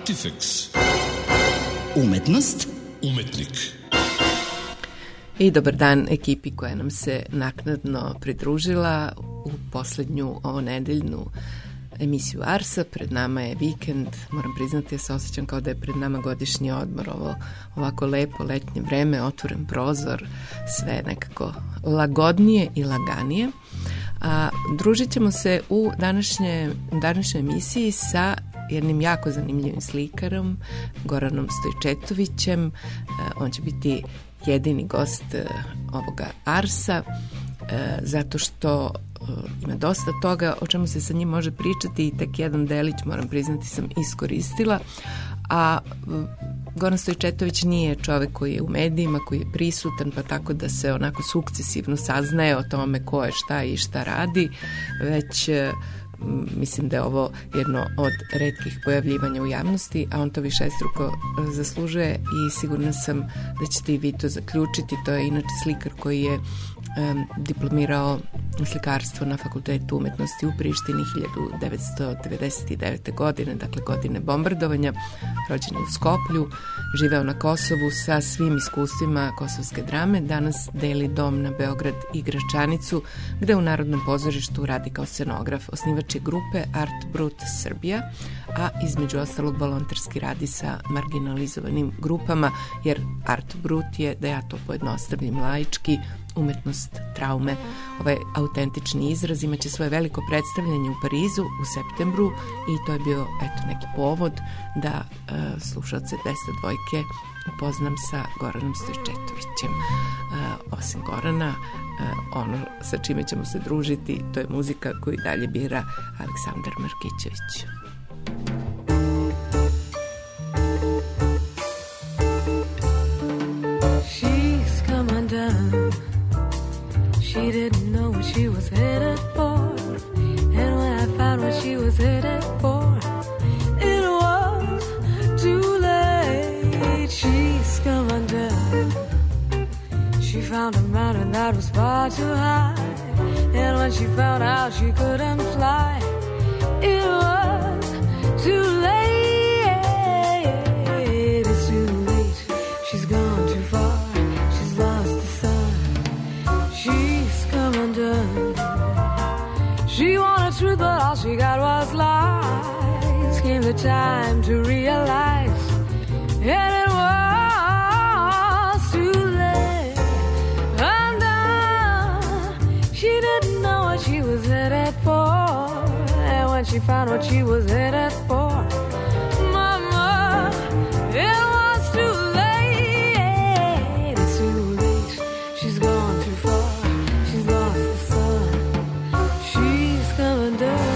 Artifex. Umetnost. Umetnik. I dobar dan ekipi koja nam se naknadno pridružila u poslednju ovonedeljnu emisiju Arsa. Pred nama je vikend, moram priznati, ja se osjećam kao da je pred nama godišnji odmor, ovako lepo letnje vreme, otvoren prozor, sve nekako lagodnije i laganije. A družit ćemo se u današnjoj emisiji sa jednim jako zanimljivim slikarom, Goranom Stojčetovićem. On će biti jedini gost ovoga Arsa, zato što ima dosta toga o čemu se sa njim može pričati i tek jedan delić, moram priznati, sam iskoristila. A Goran Stojčetović nije čovek koji je u medijima, koji je prisutan, pa tako da se onako sukcesivno saznaje o tome ko je šta i šta radi, već mislim da je ovo jedno od retkih pojavljivanja u javnosti, a on to višestruko zaslužuje i sigurna sam da ćete i vi to zaključiti. To je inače slikar koji je diplomirao slikarstvo na Fakultetu umetnosti u Prištini 1999. godine, dakle godine bombardovanja, rođen je u Skoplju, živeo na Kosovu sa svim iskustvima kosovske drame, danas deli dom na Beograd i Gračanicu, gde u Narodnom pozorištu radi kao scenograf. Osnivač je grupe Art Brut Srbija, a između ostalog volonterski radi sa marginalizovanim grupama, jer Art Brut je, da ja to pojednostavljim laički, umetnost traume. Ovaj autentični izraz imaće svoje veliko predstavljanje u Parizu u septembru i to je bio neki povod da slušalce 202 upoznam sa Goranom Stojčetovićem. Osim Gorana, ono sa čime ćemo se družiti, to je muzika koju dalje bira Aleksandar Markićević. She's coming down. She didn't know what she was headed for, and when I found what she was headed for, it was too late. She's coming down. She found a mountain that was far too high, and when she found out she couldn't fly, it was too late. It's too late. She's gone too far. She's lost the sun. She's coming down. She wanted truth, but all she got was lies. Came the time to realize, and it was too late. Undone. She didn't know what she was headed for, and when she found what she was headed for, mama, it was too late. It's too late. She's gone too far. She's lost the sun. She's coming down.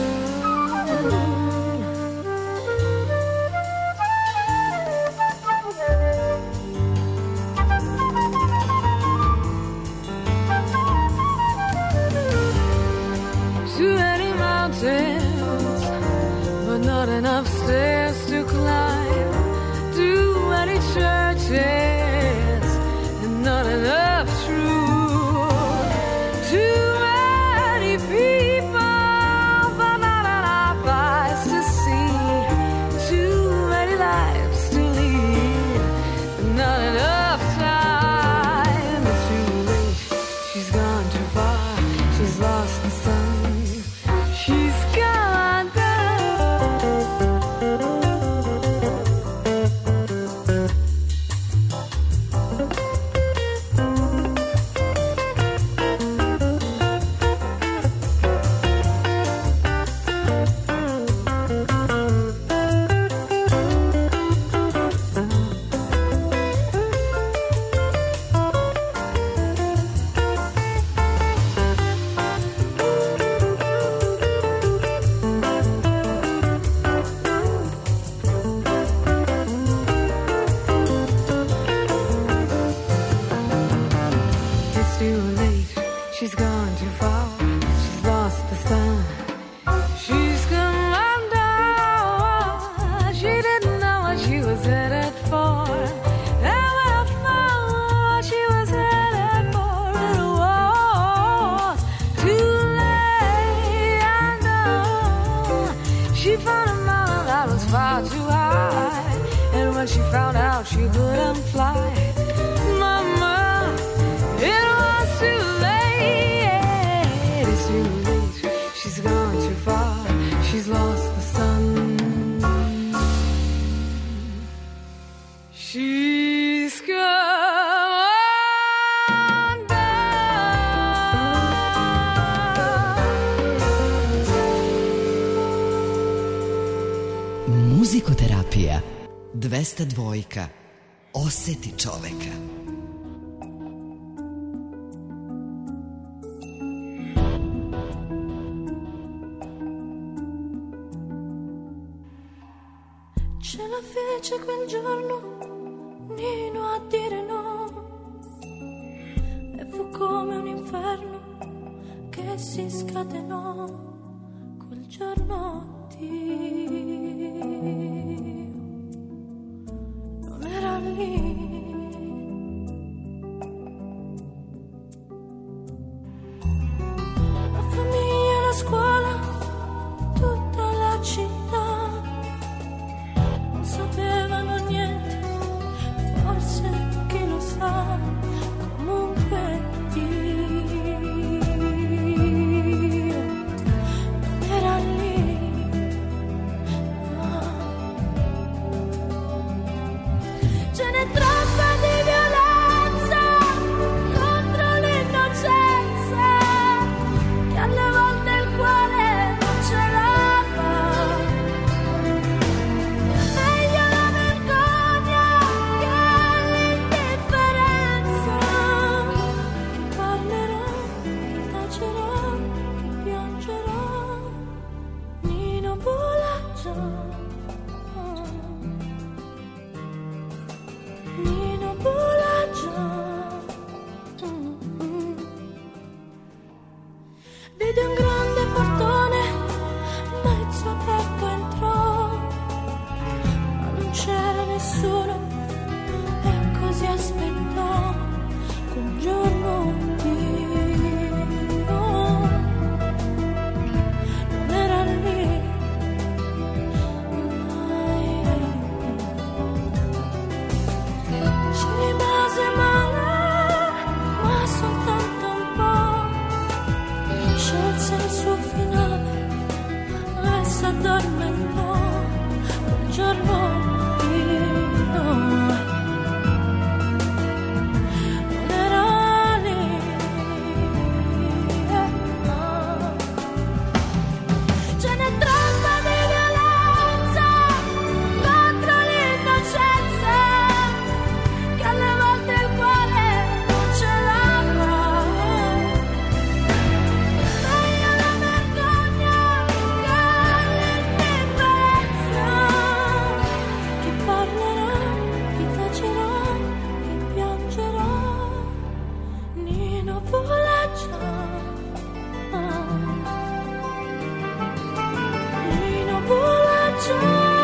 Too many mountains, but not enough stairs to climb. Too many churches, and not enough truth. Too many people, but not enough eyes to see. Too many lives to lead, but not enough time. It's too late. She's gone too far. She's lost the sun. She's gone down. It's too late. She's gone too far. She's lost the sun. She's come undone. She didn't know what she was headed for. And when I found what she was headed for, it was too late. I know. She found a mountain that was far too high. when she found out she couldn't fly. Mama, it was too late. It's too late. She's gone too far. She's lost the sun. She's gone down. Muzikoterapija 202. Osjeti čoveka. Ce la fece quel giorno Nino a dire no, e fu come un inferno che si scatenò quel giorno. Dio non era lì. La famiglia, la scuola, tutta la città non sapevano niente, forse chi lo sa, comunque Dio non era lì. Ce n'è troppa di violenza contro l'innocenza, che alle volte il cuore non ce la fa. Meglio la vergogna che l'indifferenza. Chi parlerà, chi tacerà, chi piangerà. Nino Bulaccia. Nino Bulaccia. Vide un grande portone mezzo aperto, entrò, ma non c'era nessuno e così aspettò quel giorno. Dio non era lì. Ci rimase male, ma soltanto un po'. Scelse il suo finale e s'addormentò quel giorno. Dio non era lì. Ce n'è troppa di violenza contro l'innocenza, che alle volte il cuore non ce la fa. Meglio la vergogna che l'indifferenza. Chi parlerà, chi tacerà, chi piangerà. Nino Bulaccia. Nino Bulaccia.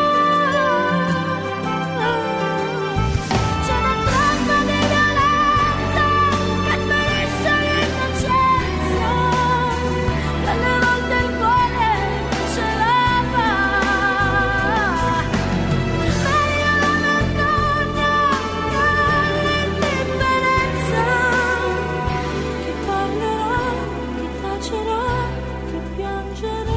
Ce n'è troppa di violenza che ferisce l'innocenza, che alle volte il cuore non ce la fa. Meglio la vergogna che l'indifferenza. Chi parlerà, chi tacerà, chi piangerà.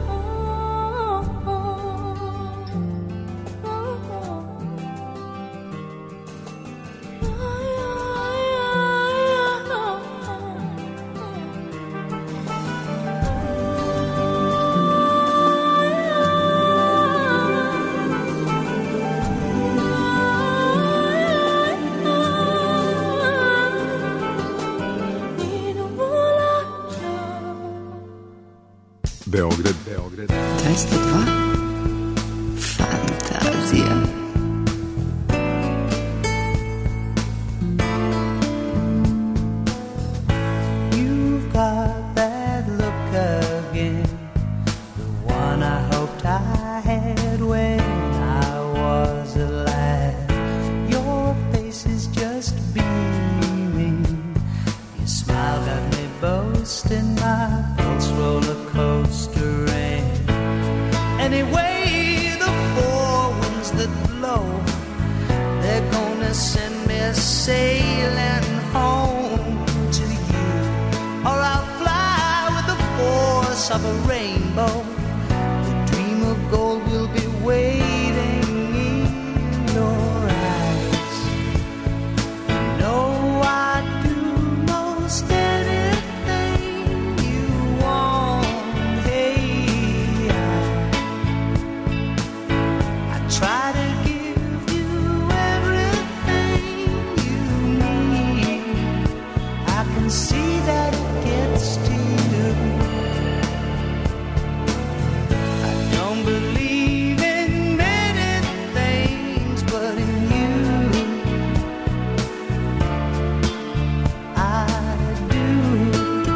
Nino Bulaccia. Beograd 202. Fantazija. You've got that look again, the one I hoped I had when I was a lad. Your face is just beaming. Your smile got me boasting, my pulse roller coaster. Anyway, the four winds that promise of a rainbow. The dream of gold will be waiting in your eyes. You know I'd do most anything you want. Hey, I try to give you everything you need. I can see that it gets to you. I don't believe in many things, but in you I do.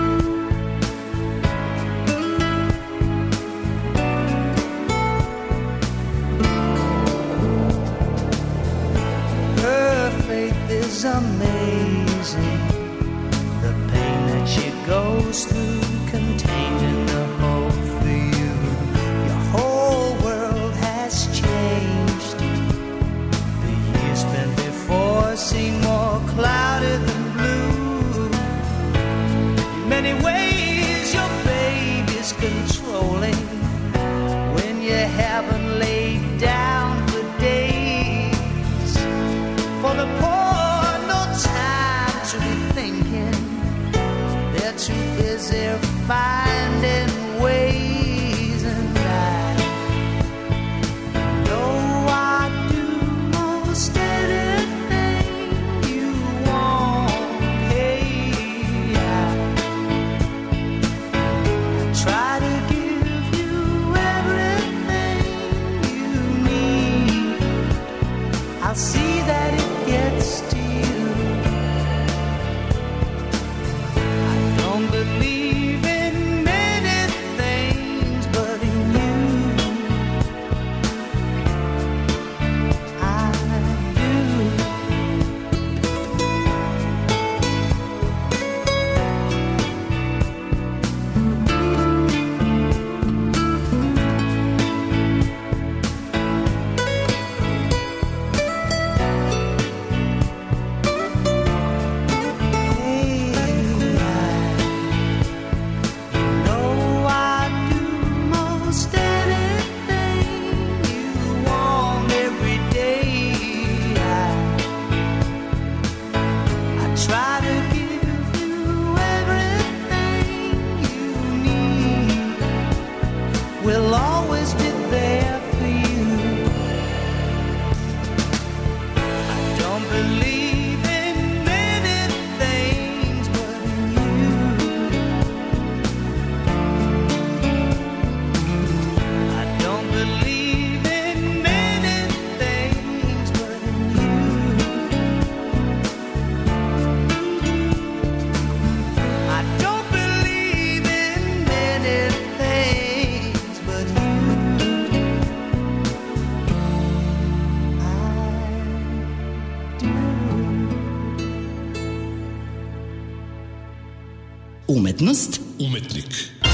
Her faith is amazing. The pain that she goes through, contained in the hope for you. Your whole world has changed. The years spent before seem more cloudy than blue. In many ways your baby's controlling. When you haven't laid down for days. For the poor, no time to be thinking. They're too busy finding ways, and I know I do most anything you want. Hey, I try to give you everything you need. I'll see that it gets to you. I don't believe in many things, but in you I do. Hey, I know I do most anything you want every day. I try to give you everything you need. We'll always be there for you. I don't believe in many things, but in you I don't believe in many things, but in you I don't believe in many things, but you I do. Umetnost, Umetnik.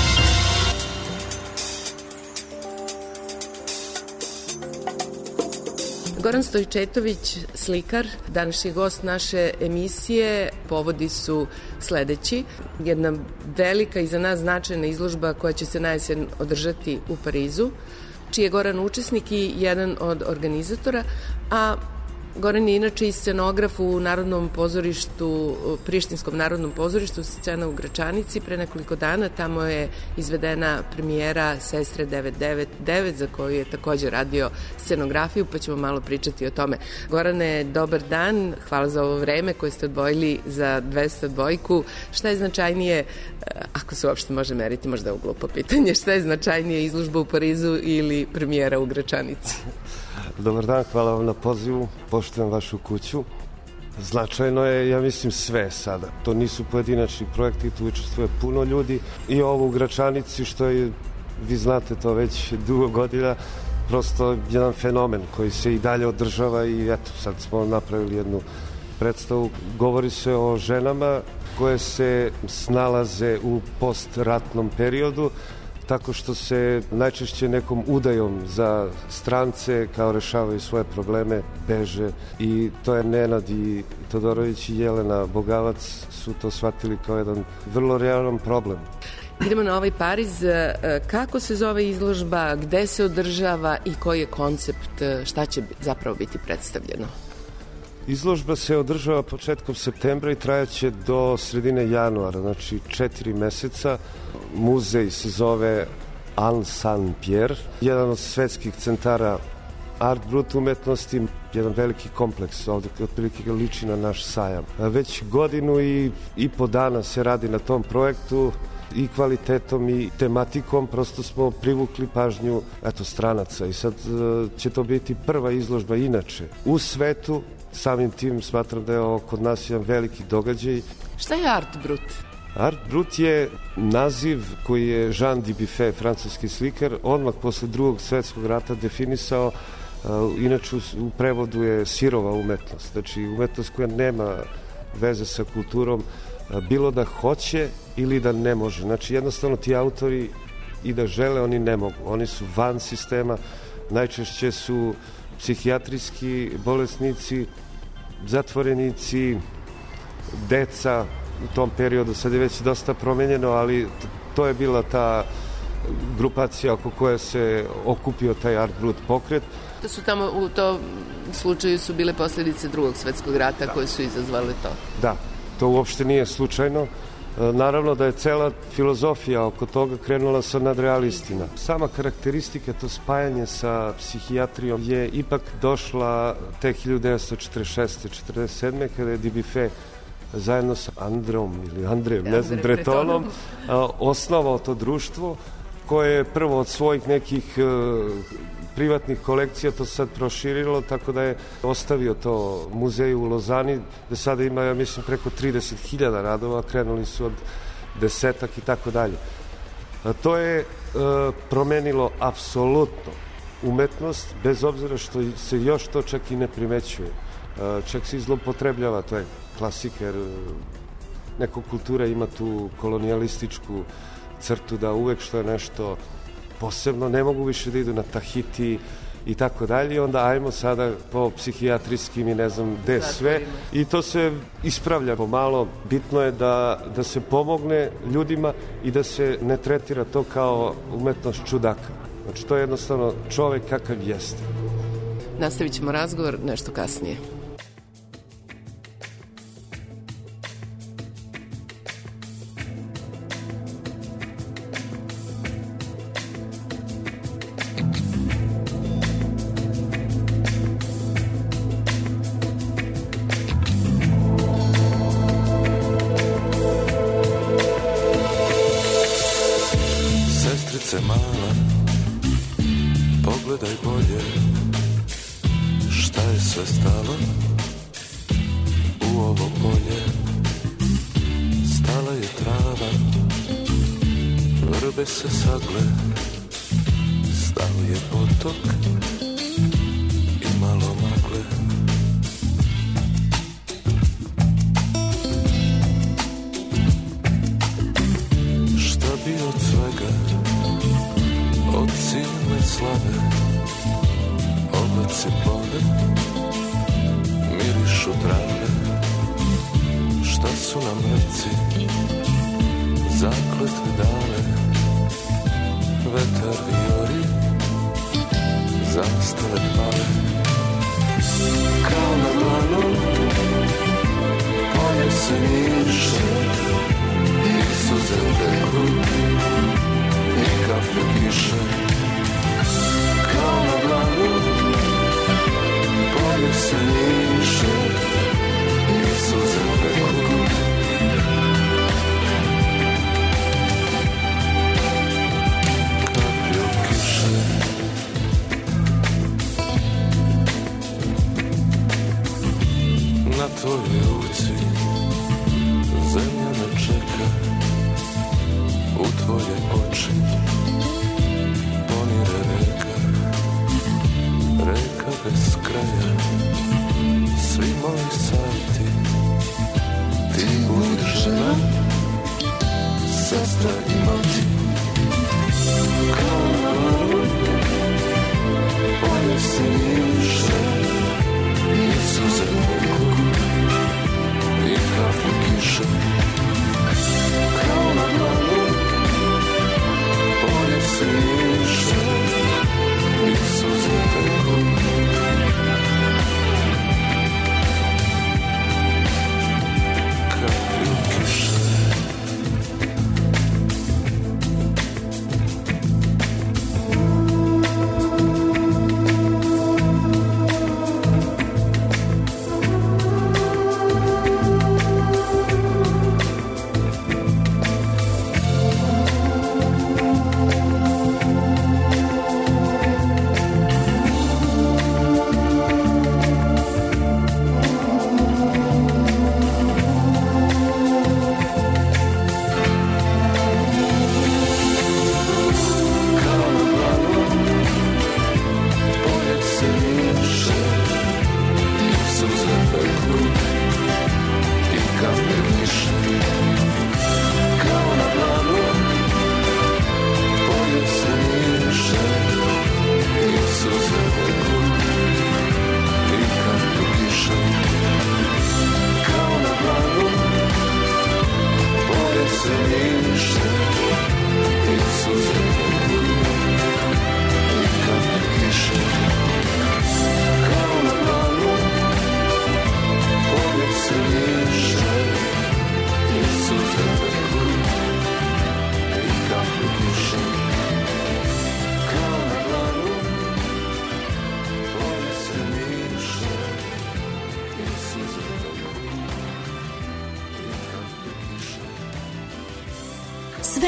Goran Stojčetović, slikar, današnji gost naše emisije. Povodi su sledeći. Jedna velika i za nas značajna izložba koja će se na jesen održati u Parizu, čiji je Goran učesnik i jedan od organizatora, a Goran je inače i scenograf u Narodnom pozorištu, Prištinskom Narodnom pozorištu, scena u Gračanici. Pre nekoliko dana tamo je izvedena premijera Sestre 999, za koju je takođe radio scenografiju, pa ćemo malo pričati o tome. Gorane, dobar dan, hvala za ovo vreme koje ste odvojili za 202. Šta je značajnije, ako se uopšte može meriti, možda je ovo glupo pitanje, šta je značajnije, izložba u Parizu ili premijera u Gračanici? Dobar dan, hvala vam na pozivu, poštujem vašu kuću. Značajno je, ja mislim, sve sada. To nisu pojedinačni projekti, tu učestvuje puno ljudi i ovo u Gračanici, što je, vi znate to već dugo godina, prosto jedan fenomen koji se i dalje održava i eto, sad smo napravili jednu predstavu. Govori se o ženama koje se snalaze u postratnom periodu, tako što se najčešće nekom udajom za strance kao rešavaju svoje probleme, beže, i to je Nenad i Todorović i Jelena Bogavac su to shvatili kao jedan vrlo realan problem. Idemo na ovaj Pariz. Kako se zove izložba, gde se održava i koji je koncept, šta će zapravo biti predstavljeno? Izložba se održava početkom septembra i trajaće do sredine januara, znači 4 meseca. Muzej se zove Anne Saint-Pierre, jedan od svetskih centara art brut umetnosti, jedan veliki kompleks, ovdje otprilike liči na naš sajam. Već godinu i po dana se radi na tom projektu i kvalitetom i tematikom, prosto smo privukli pažnju stranaca i sad će to biti prva izložba inače u svetu. Samim tim smatram da je ovo kod nas jedan veliki događaj. Šta je art brut? Art brut je naziv koji je Jean Dubuffet, francuski slikar, odmah posle Drugog svetskog rata definisao. Inače u prevodu je sirova umetnost, znači umetnost koja nema veze sa kulturom, bilo da hoće ili da ne može. Znači jednostavno ti autori i da žele, oni ne mogu. Oni su van sistema, najčešće su psihijatrijski bolesnici, zatvorenici, deca u tom periodu. Sad je već dosta promenjeno, ali to je bila ta grupacija oko koje se okupio taj art brut pokret. To su tamo u tom slučaju su bile posljedice Drugog svetskog rata koje su izazvale to. Da, to uopšte nije slučajno. Naravno da je cela filozofija oko toga krenula sa nadrealistima. Sama karakteristika, to spajanje sa psihijatrijom je ipak došla te 1946-47. kada je Dubuffet zajedno sa Andrejem Bretonom osnovao to društvo koje je prvo od svojih nekih privatnih kolekcija to sad proširilo, tako da je ostavio to muzeju u Lozani, da sada ima, ja mislim, preko 30.000 radova, krenuli su od desetak i tako dalje. To je promenilo apsolutno umetnost, bez obzira što se još to čak i ne primećuje. Čak se zloupotrebljava, to je klasika, jer neka kultura ima tu kolonijalističku crtu da uvek što je nešto posebno, ne mogu više da idu na Tahiti i tako dalje, onda ajmo sada po psihijatrijskim i ne znam gde sve i to se ispravlja pomalo. Bitno je da se pomogne ljudima i da se ne tretira to kao umetnost čudaka. Znači to je jednostavno čovek kakav jeste. Nastavit ćemo razgovor nešto kasnije.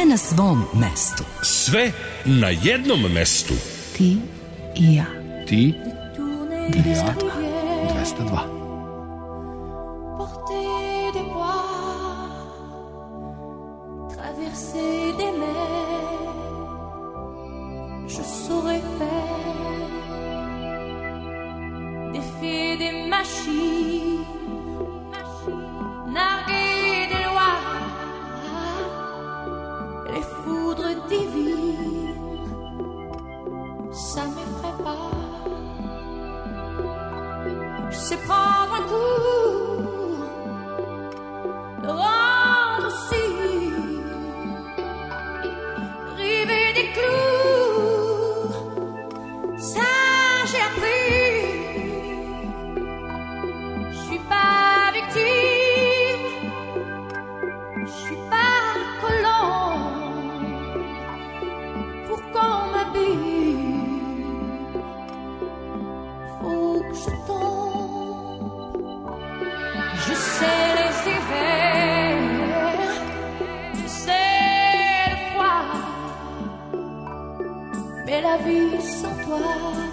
Sve na svom mestu. Sve na jednom mestu. Ti i ja. Ti i ja. 202. Porter des poids, traverser des mers, je saurais faire, défier des machines, narguer des lois, les foudres divines, ça m'effraie pas. Je sais prendre un coup, le rendre aussi, river des clous, ça j'ai appris. Je suis pas victime, je suis pas colon, pour qu'on m'habille, faut que je tombe. Je sais les hivers, je sais le froid, mais la vie sans toi,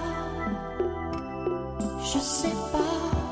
je sais pas.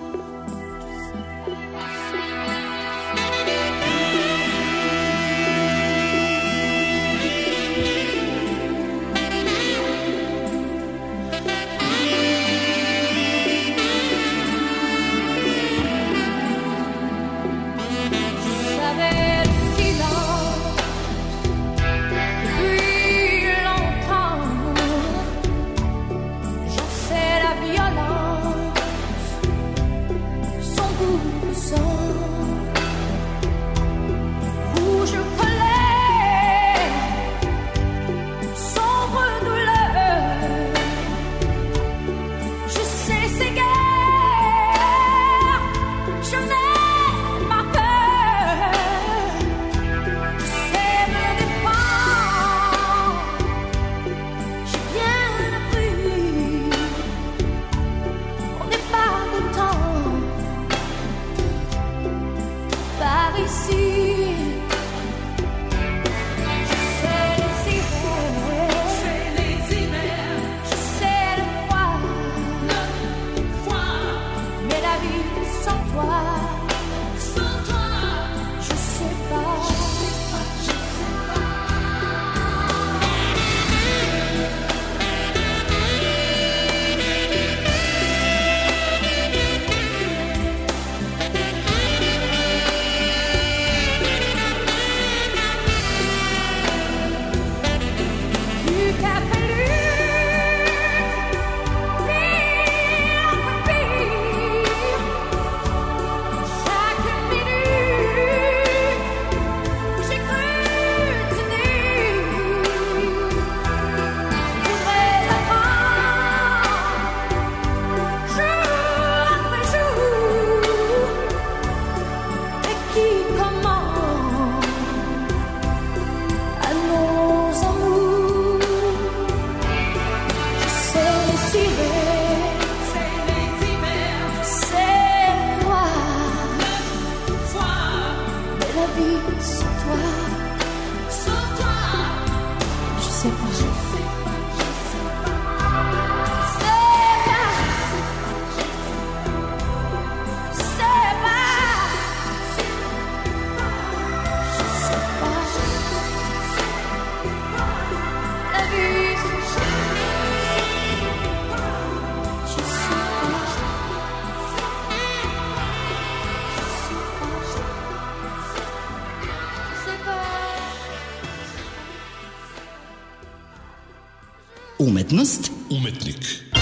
Umetnost. Umetnik.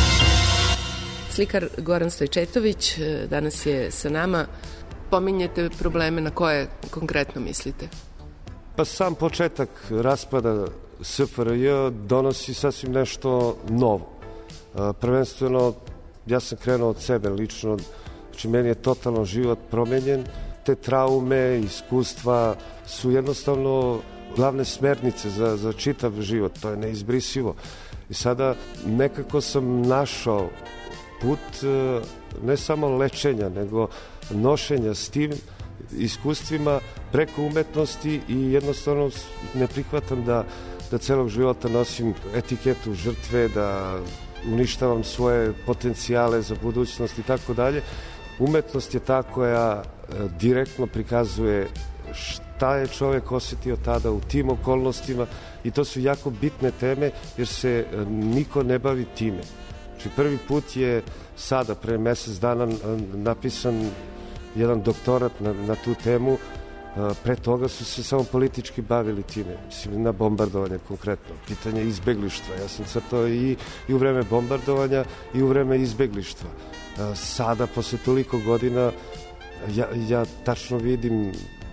Slikar Goran Stojčetović danas je sa nama. Pominjete probleme, na koje konkretno mislite? Pa sam početak raspada SFRJ donosi sasvim nešto novo. Prvenstveno, ja sam krenuo od sebe lično, znači meni je totalno život promenjen. Te traume, iskustva su jednostavno glavne smernice za čitav život, to je neizbrisivo. I sada nekako sam našao put ne samo lečenja, nego nošenja s tim iskustvima preko umetnosti i jednostavno ne prihvatam da celog života nosim etiketu žrtve, da uništavam svoje potencijale za budućnost i tako dalje. Umetnost je ta koja direktno prikazuje šta je čovjek osjetio tada u tim okolnostima i to su jako bitne teme jer se niko ne bavi time. Znači, prvi put je sada, pre mesec dana, napisan jedan doktorat na tu temu. Pre toga su se samo politički bavili time, mislim na bombardovanje konkretno, pitanje izbeglištva. Ja sam crtao i u vreme bombardovanja i u vreme izbeglištva. Sada, posle toliko godina, ja tačno vidim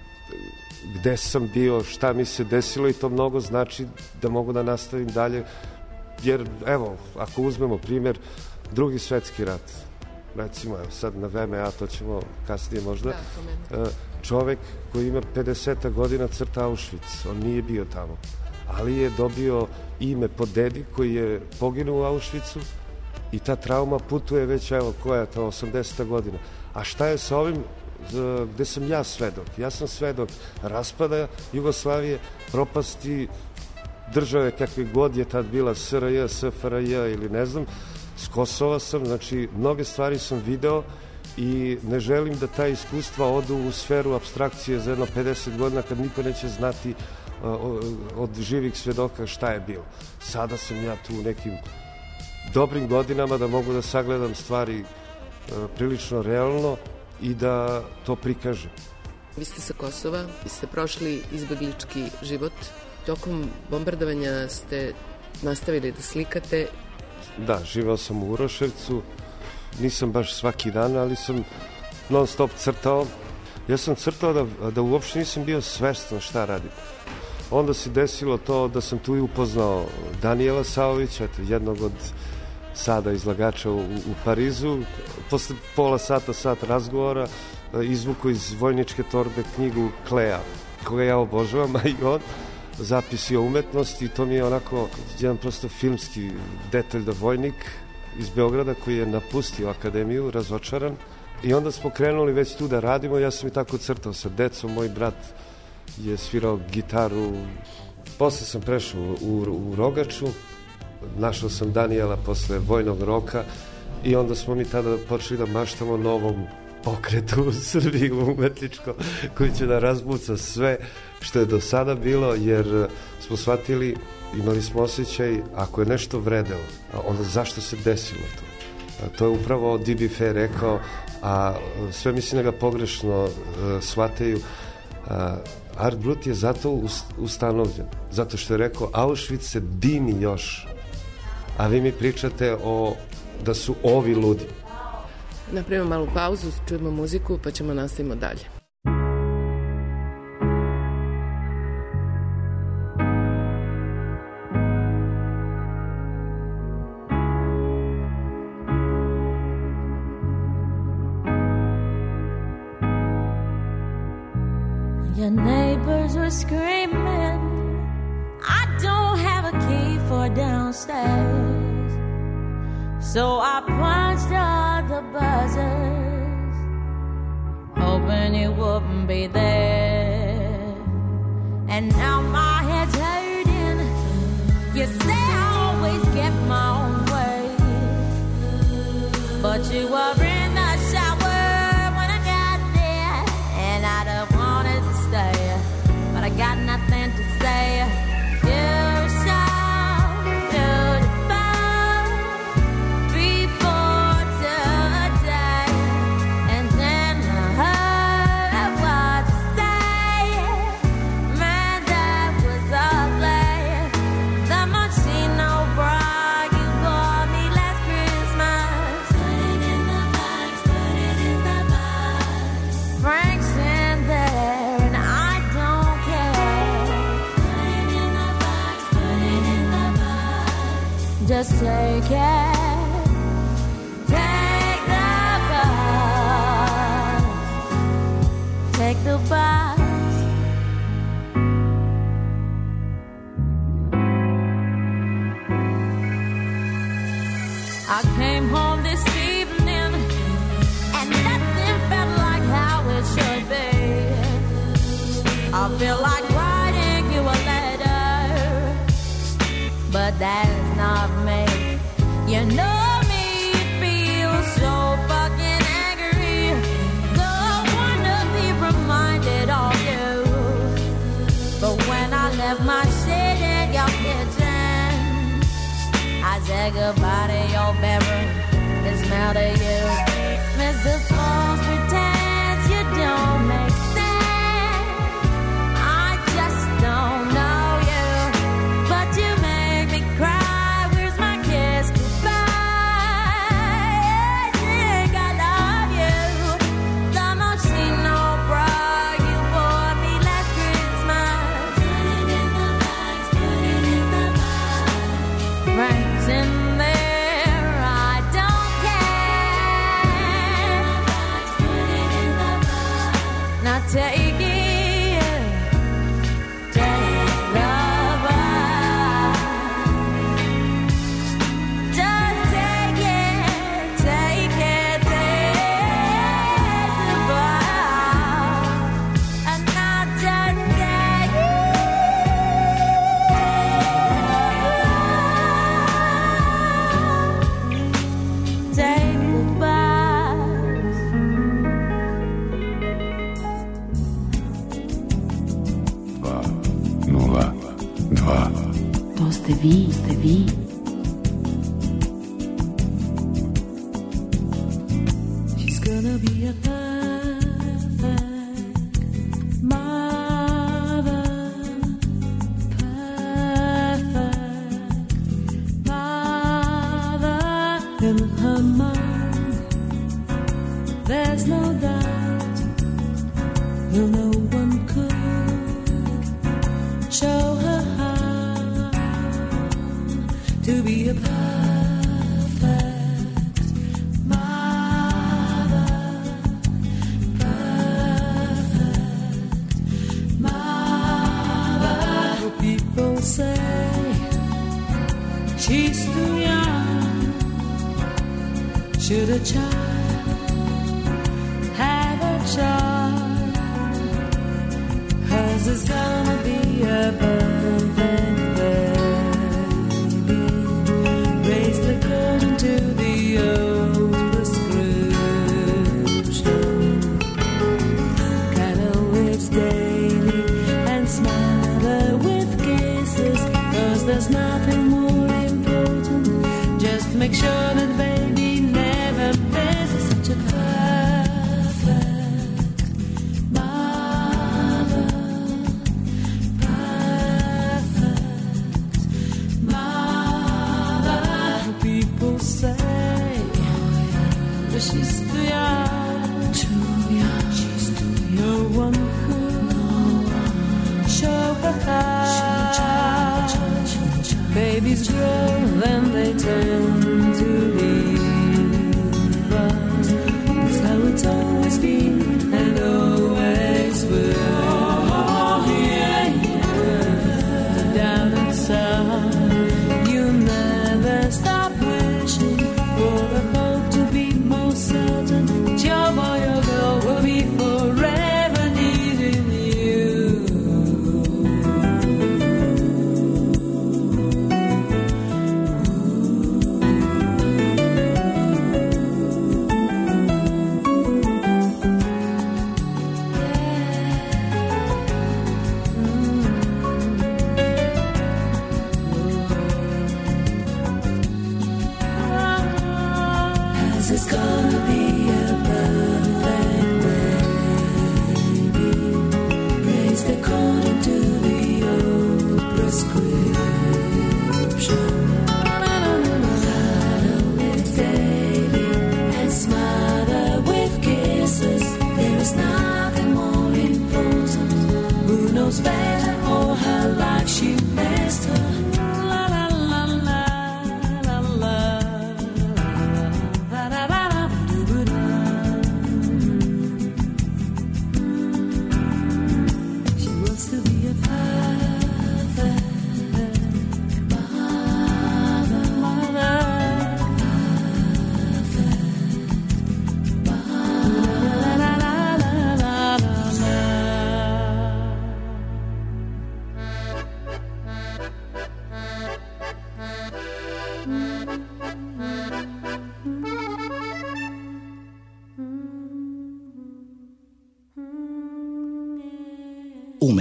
gde sam bio, šta mi se desilo i to mnogo znači da mogu da nastavim dalje. Jer, evo, ako uzmemo primjer, Drugi svetski rat, recimo, sad na VMA, to ćemo kasnije možda, čovek koji ima 50 godina crta Auschwitz, on nije bio tamo, ali je dobio ime po dedi koji je poginuo u Auschwitzu i ta trauma putuje već, evo, koja je to, 80 godina. A šta je sa ovim gde sam ja svedok? Ja sam svedok raspada Jugoslavije, propasti države kakve god je tad bila, SRJ, SFRJ ili ne znam, s Kosova sam, znači mnoge stvari sam video i ne želim da ta iskustva odu u sferu apstrakcije za jedno 50 godina kad niko neće znati od živih svedoka šta je bilo. Sada sam ja tu u nekim dobrim godinama da mogu da sagledam stvari prilično realno i da to prikažem. Vi ste sa Kosova, vi ste prošli izbeglički život. Tokom bombardovanja ste nastavili da slikate. Da, živao sam u Uroševcu. Nisam baš svaki dan, ali sam non stop crtao. Ja sam crtao da uopšte nisam bio svestan šta radim. Onda se desilo to da sam tu i upoznao Danijela Saovića, jednog od sada izlagača u Parizu. Posle pola sat razgovora izvuku iz vojničke torbe knjigu Klea, koga ja obožavam, a i on zapisi o umetnosti. To mi je onako jedan prosto filmski detalj da vojnik iz Beograda koji je napustio akademiju, razočaran. I onda smo krenuli već tu da radimo. Ja sam i tako crtao sa decom. Moj brat je svirao gitaru. Posle sam prešao u Rogaču. Našao sam Danijela posle vojnog roka i onda smo mi tada počeli da maštamo o novom pokretu u Srbiji umetničko koji će da razbuca sve što je do sada bilo, jer smo shvatili, imali smo osjećaj ako je nešto vredelo, onda zašto se desilo to? To je upravo D.B. Fair rekao, a sve mislim da ga pogrešno shvataju. Art Brut je zato ustanovljen, zato što je rekao Auschwitz se dimi još, a vi mi pričate da su ovi ludi. Napravimo malu pauzu, čujemo muziku pa ćemo nastavimo dalje. Your neighbors were screaming, I don't have a key for downstairs, so I punched all the buzzers, hoping you wouldn't be there. And now my head's hurting. You say I always get my own way, but you were in the shower when I got there, and I'd have wanted to stay, but I got nothing to say. You're so beautiful before today, and then I heard what you say. Man, that was ugly. The Moschino bra you bought me last Christmas. Put it in the box, put it in the box. Frank's in there and I don't care. Put it in the box, put it in the box. Just take it. Take the box. Take the box. I came home this evening and nothing felt like how it should be. that's not me. You know me feels so fucking angry. Don't wanna be reminded of you. But when I left my shit in your kitchen, I said goodbye to your bedroom. It smelled of you. Mr. Falls pretends you don't make sense. I just don't know you, but you make me cry. Where's my kiss goodbye? I think I love you. Don't know she no bra. You bought me last Christmas. Put it in the box, put it in the box. Rings in there, I don't care. Put it in the box. Now take it. To ste vi. She's gonna be a perfect mother, in her mind. There's no doubt, no one could show her how to be a perfect mother, People say she's too young. Should a child have a child? Hers is gonna be a perfect baby, raised according to the old prescription. Kinda lives daily and smother with kisses, 'cause there's nothing more important. Just make sure that baby never misses such a perfect mother, People say that she's too young, she's too young. No one could show her how. Babies grow, then they turn to leave us. That's how it's always been and always will. Down inside, you never stop wishing for the hope to be more certain that your boy or girl will be forever needing you. It's gonna be a perfect baby, raised according to the old prescription. Saddle with baby and smother with kisses. There is nothing more important. Who knows better? All her life she missed her.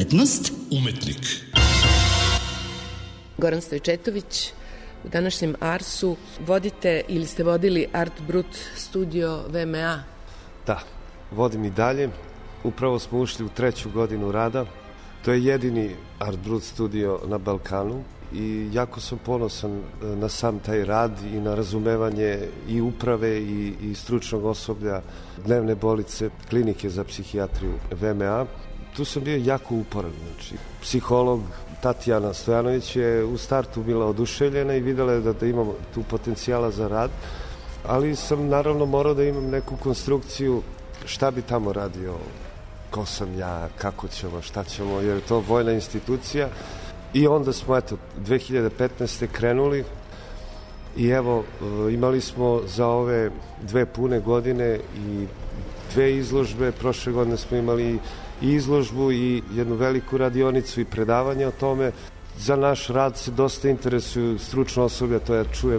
umetnost, Umetnik. Goran Stojčetović, u današnjem Arsu vodite ili ste vodili Art Brut studio VMA. Da, vodim i dalje. Upravo smo ušli u 3. godinu rada. To je jedini Art Brut studio na Balkanu i jako sam ponosan na sam taj rad i na razumevanje i uprave i stručnog osoblja dnevne bolnice, klinike za psihijatriju VMA. Tu sam bio jako uporan. Znači, psiholog Tatjana Stojanović je u startu bila oduševljena i videla je da imamo tu potencijala za rad, ali sam naravno morao da imam neku konstrukciju šta bi tamo radio, ko sam ja, kako ćemo, šta ćemo, jer je to vojna institucija. I onda smo, 2015. krenuli i evo, imali smo za ove 2 pune godine i 2 izložbe. Prošle godine smo imali i izložbu i jednu veliku radionicu i predavanje o tome. Za naš rad se dosta interesuju stručno osoblje, to ja čujem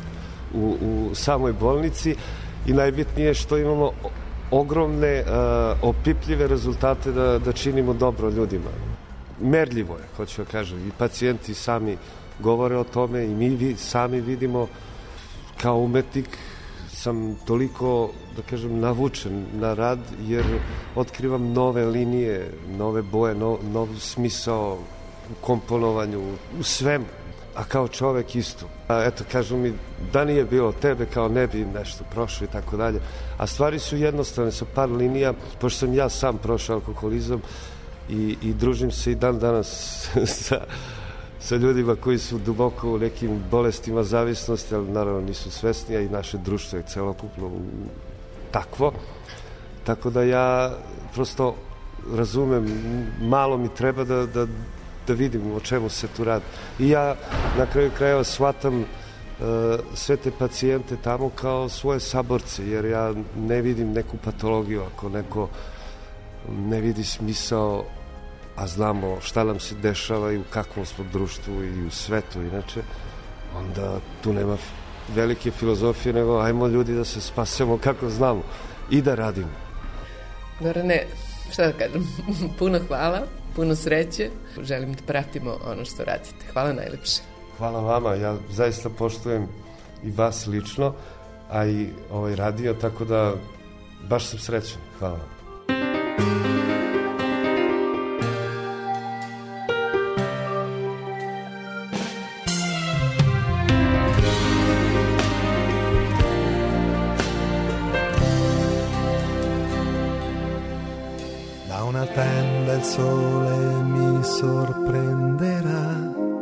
u samoj bolnici i najbitnije je što imamo ogromne opipljive rezultate da činimo dobro ljudima. Merljivo je, hoću da kažem, i pacijenti sami govore o tome i mi sami vidimo. Kao umetnik sam toliko, da kažem, navučen na rad jer otkrivam nove linije, nove boje, nov smisao u komponovanju, u svemu, a kao čovek isto. Kažu mi da nije bilo tebe, kao ne bi nešto prošlo i tako dalje, a stvari su jednostavne sa par linija, pošto sam ja sam prošao alkoholizam i družim se i dan danas sa ljudima koji su duboko u nekim bolestima zavisnosti, ali naravno nisu svesni, a i naše društvo je celokupno takvo. Tako da ja prosto razumem, malo mi treba da vidim o čemu se tu radi. I ja na kraju krajeva shvatam sve te pacijente tamo kao svoje saborce, jer ja ne vidim neku patologiju. Ako neko ne vidi smisao, a znamo šta nam se dešava i u kakvom smo društvu i u svetu inače, onda tu nema velike filozofije, nego ajmo ljudi da se spasemo kako znamo i da radimo. Gorane, šta da kažem, puno hvala, puno sreće, želim da pratimo ono što radite. Hvala najlepše. Hvala vama, ja zaista poštujem i vas lično, a i ovaj radio, tako da baš sam srećan. Hvala vam. Tenda il sole mi sorprenderà,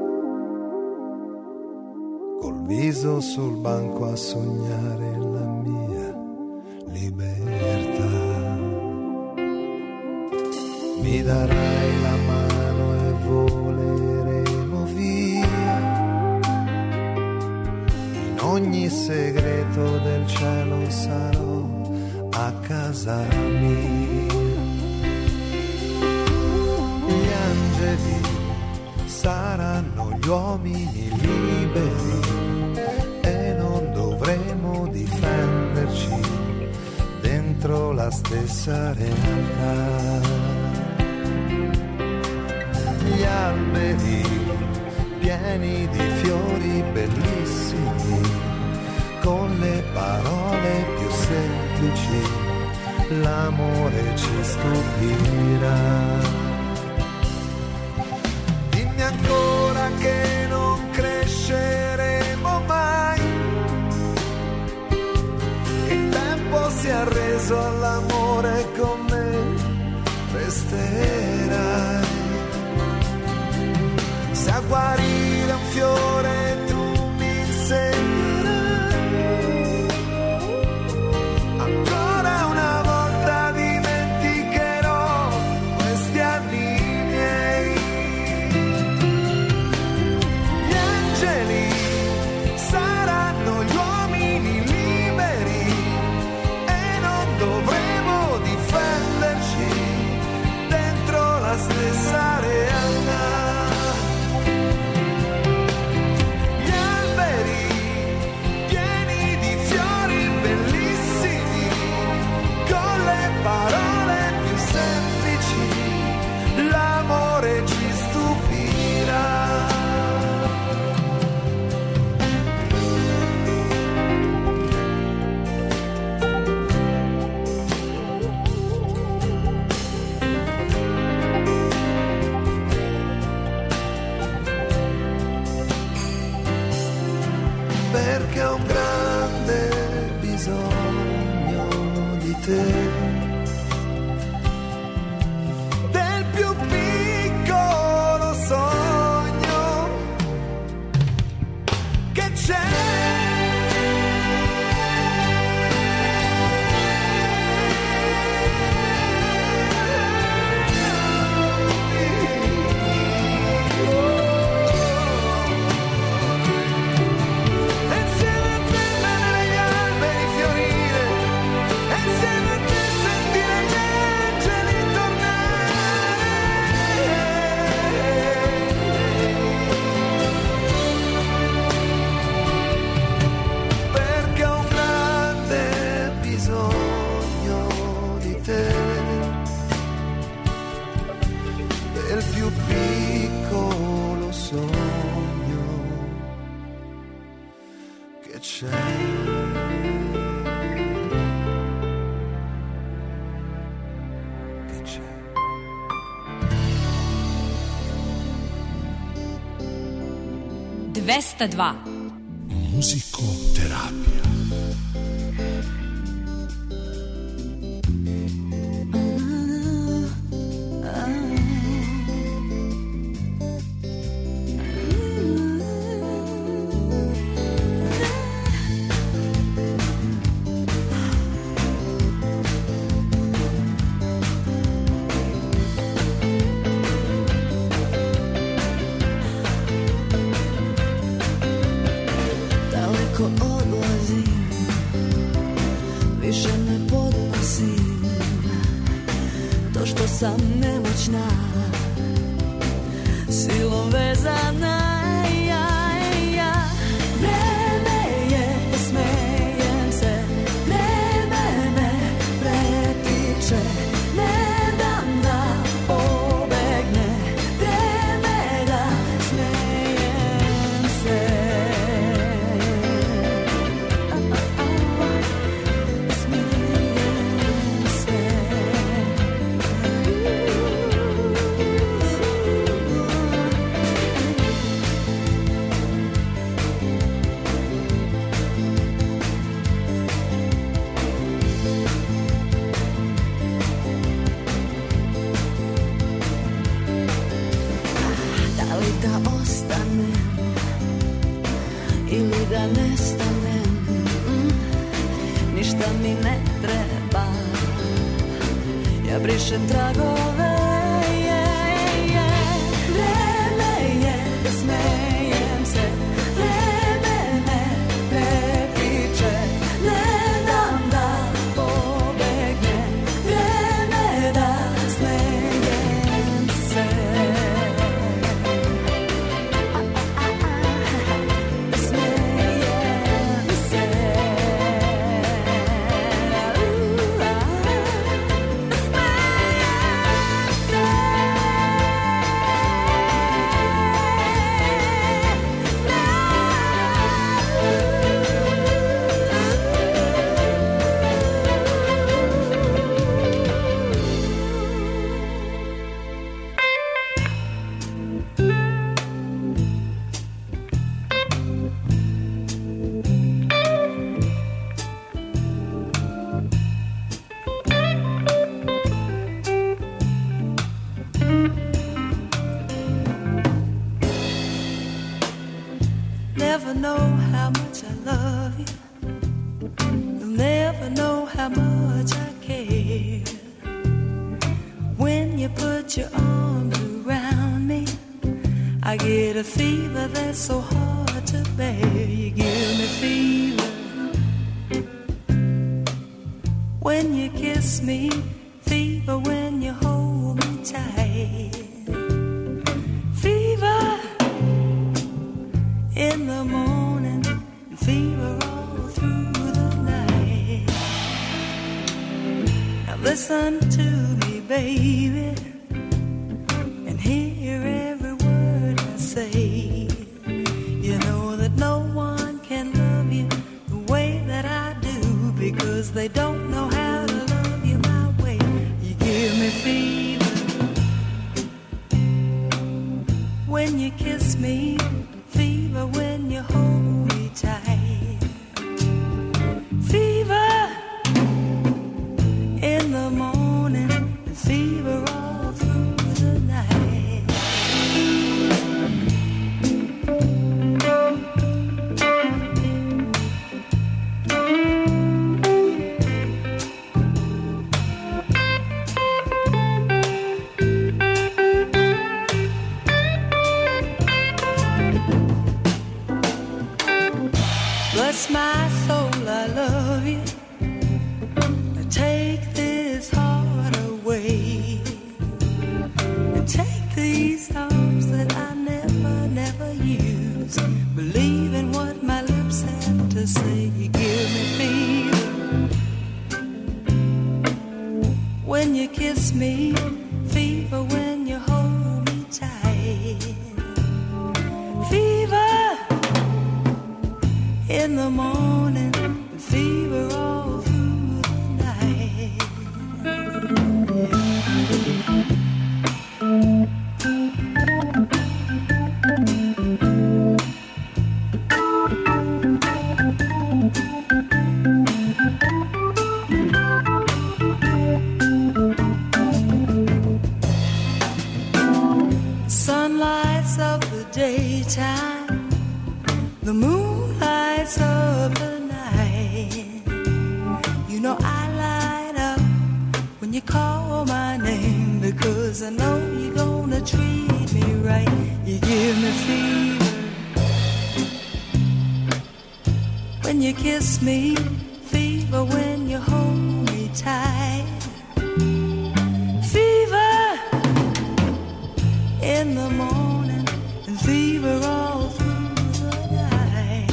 col viso sul banco a sognare la mia libertà. Mi darai la mano e voleremo via, in ogni segreto del cielo sarò a casa mia. Gli angeli saranno gli uomini liberi e non dovremo difenderci dentro la stessa realtà. Gli alberi pieni di fiori bellissimi, con le parole più semplici, l'amore ci stupirà. Ancora che non cresceremo mai, che il tempo si è arreso all'amore, con me resterai. Se a guarire un fiore tu mi insegnerai, ancora una volta dimenticherò questi anni miei. Saranno gli uomini liberi e non dovremo difenderci dentro la stessa realtà. te, del più piccolo sogno che c'è. Muzikoterapija. Sam nemoćna, silom vezana, vreme je, smejem se, vreme me pretiče, ne dam da pobegne, vreme da smejem se. Da nestanem, ništa mi ne treba, ja brišem tragove, vreme je da smejem se, vreme me pretiče, ne dam da pobegne, vreme da smejem se. Never know how much I love you. You'll never know how much I care. When you put your arms around me, I get a fever that's so hard to bear. You give me fever when you kiss me, fever when you hold me tight. Fever in the morning, fever all through the night. Now listen to me, baby, and hear every word I say. You know that no one can love you the way that I do, because they don't know how to love you my way. You give me fever when you kiss me, fever when you hold me tight. Fever bless my soul, I love you. Take this heart away, and take these arms that I never use. Believe in what my lips have to say. You give me fever when you kiss me, fever when you hold me tight, fever in the morning, fever all through the night. Sunlights of the daytime, the moonlights of the night. You know I light up when you call my name, because I know you're gonna treat me right. You give me fever when you kiss me, fever when you hold me tight, fever in the morning and fever all through the night.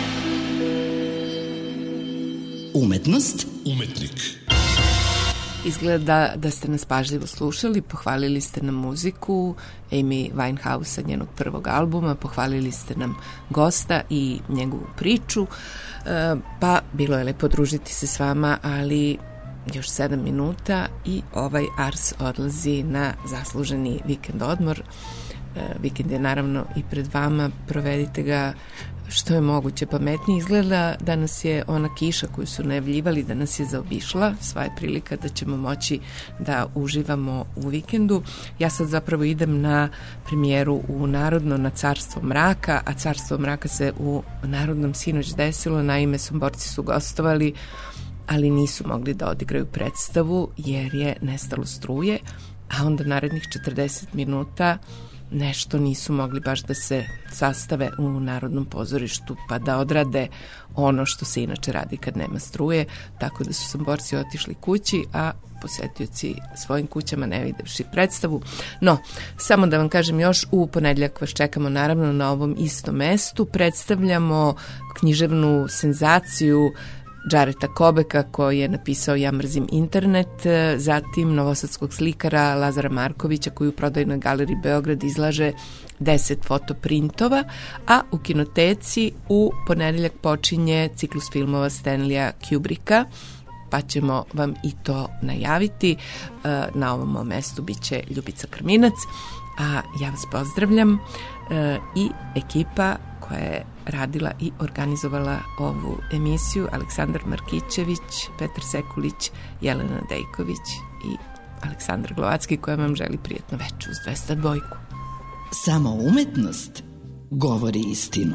Umetnost, Umetnik. Izgleda da ste nas pažljivo slušali, pohvalili ste nam muziku Amy Winehouse-a, njenog prvog albuma, pohvalili ste nam gosta i njegovu priču, pa bilo je lepo družiti se s vama, ali još 7 minuta i ovaj Ars odlazi na zasluženi vikend odmor. Vikend je naravno i pred vama, provedite ga što je moguće pametnije. Izgleda da nas je ona kiša koju su najavljivali da nas je zaobišla, sva je prilika da ćemo moći da uživamo u vikendu. Ja sad zapravo idem na premijeru u Narodno na Carstvo mraka, a Carstvo mraka se u Narodnom sinoć desilo, naime Somborci su gostovali, ali nisu mogli da odigraju predstavu jer je nestalo struje, a onda narednih 40 minuta nešto nisu mogli baš da se sastave u Narodnom pozorištu pa da odrade ono što se inače radi kad nema struje, tako da su Somborci otišli kući, a posetioci svojim kućama ne videvši predstavu. No, samo da vam kažem još, u ponedjeljak vas čekamo naravno na ovom istom mestu, predstavljamo književnu senzaciju Džareta Kobeka koji je napisao Ja mrzim internet, zatim novosadskog slikara Lazara Markovića koji u prodajnoj galeriji Beograd izlaže 10 fotoprintova, a u kinoteci u ponedeljak počinje ciklus filmova Stanleya Kubricka, pa ćemo vam i to najaviti. Na ovom mestu biće Ljubica Krminac, a ja vas pozdravljam i ekipa koja je radila i organizovala ovu emisiju: Aleksandar Markićević, Petar Sekulić, Jelena Dejković i Aleksandar Glovacki, koja vam želi prijatno večer uz 202. Samo umetnost govori istinu.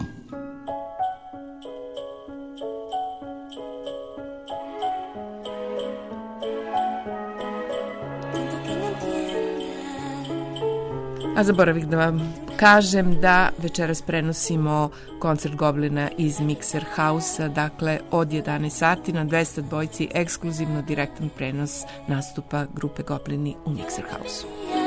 A zaboravih da vam kažem da večeras prenosimo koncert Goblina iz Mixer House-a, dakle od 11 sati na 202 ekskluzivno direktan prenos nastupa grupe Goblini u Mixer House-u.